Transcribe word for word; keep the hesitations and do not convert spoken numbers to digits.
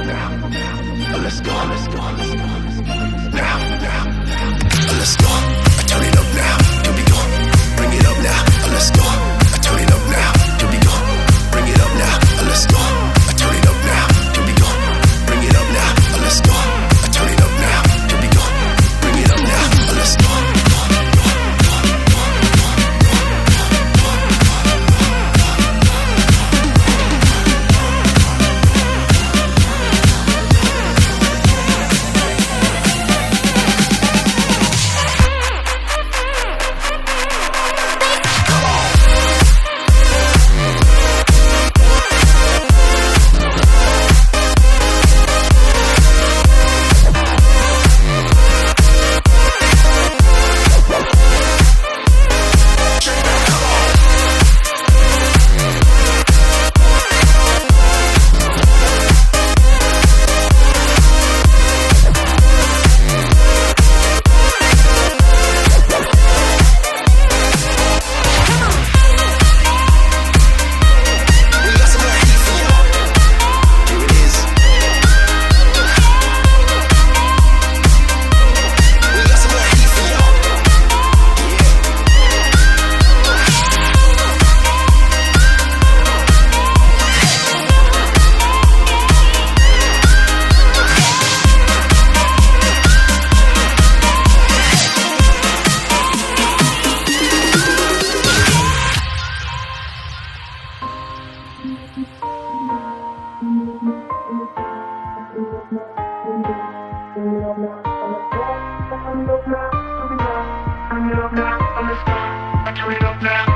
now. Let's go, let's go, let's go. Now, now. Let's go. I turn it up now. Here we go. Bring it up now. Let's go. I turn it up now. Here we go. Bring it up now. Let's go. I turn it up now. Here we go. Bring it up now. Let's go. I turn it up now. Here we go. Bring it up now. Let's go. Turn it up now.